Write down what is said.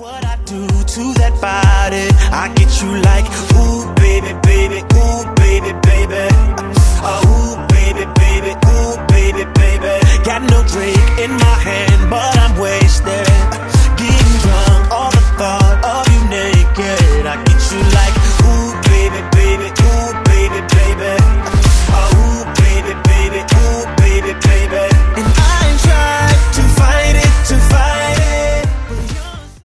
What I do to that body, I get you like, ooh baby, baby, ooh baby, baby.